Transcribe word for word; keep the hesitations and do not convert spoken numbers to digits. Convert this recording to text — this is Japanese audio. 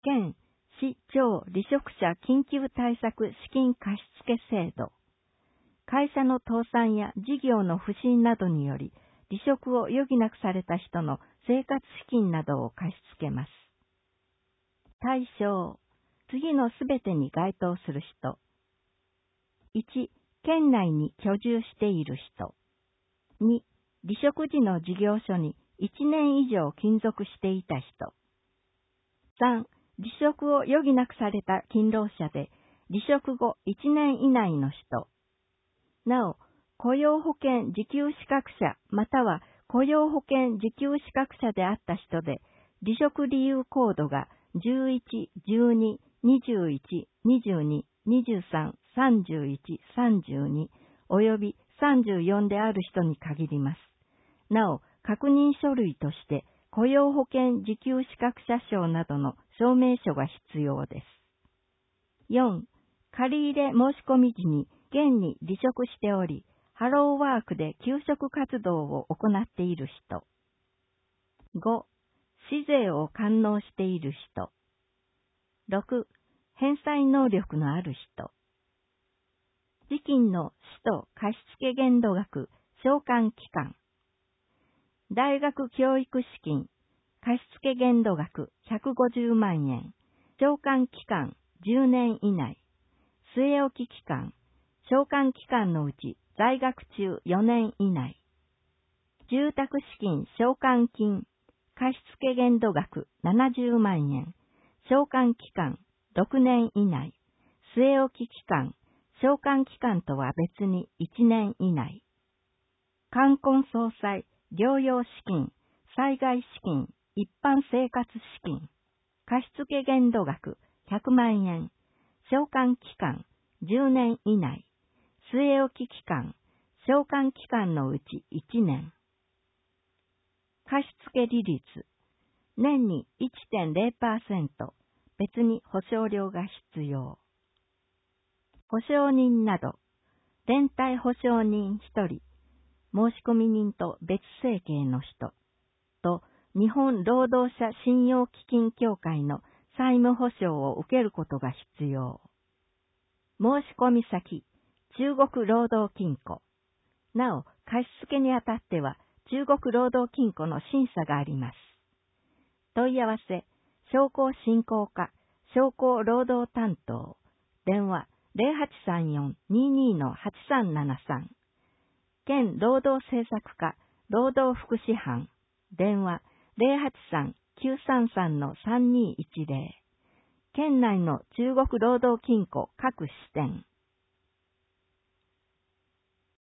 県市長離職者緊急対策資金貸付制度。会社の倒産や事業の不振などにより、離職を余儀なくされた人の生活資金などを貸し付けます。対象、次のすべてに該当する人。いち、県内に居住している人。に、離職時の事業所にいちねん以上勤続していた人。さん、離職を余儀なくされた勤労者で、離職後いちねん以内の人。なお、雇用保険受給資格者または雇用保険受給資格者であった人で、離職理由コードがじゅういち、じゅうに、にじゅういち、にじゅうに、にじゅうさん、さんじゅういち、さんじゅうにおよびさんじゅうよんである人に限ります。なお、確認書類として雇用保険受給資格者証などの証明書が必要です。よん、借入申込時に現に離職しており、ハローワークで求職活動を行っている人。ご、市税を堪能している人。ろく、返済能力のある人。時金の使途貸付限度額、償還期間。大学教育資金、貸付限度額ひゃくごじゅうまんえん、償還期間じゅうねん以内、据え置き期間、償還期間のうち在学中よねん以内、住宅資金償還金、貸付限度額ななじゅうまんえん、償還期間ろくねん以内、据え置き期間、償還期間とは別にいちねん以内、冠婚葬祭、療養資金、災害資金、一般生活資金、貸付限度額ひゃくまんえん、償還期間じゅうねん以内、据え置き期間、償還期間のうちいちねん。貸付利率、年に いってんれいパーセント、別に保証料が必要。保証人など、連帯保証人ひとり、申込人と別生形の人と日本労働者信用基金協会の債務保証を受けることが必要。申込先、中国労働金庫。なお、貸付にあたっては中国労働金庫の審査があります。問い合わせ、商工振興課、商工労働担当、電話ゼロはちさんよん ににのはちさんななさん、県労働政策課、労働福祉班、電話ゼロはちさん きゅうさんさんのさんにいちゼロ、県内の中国労働金庫各支店、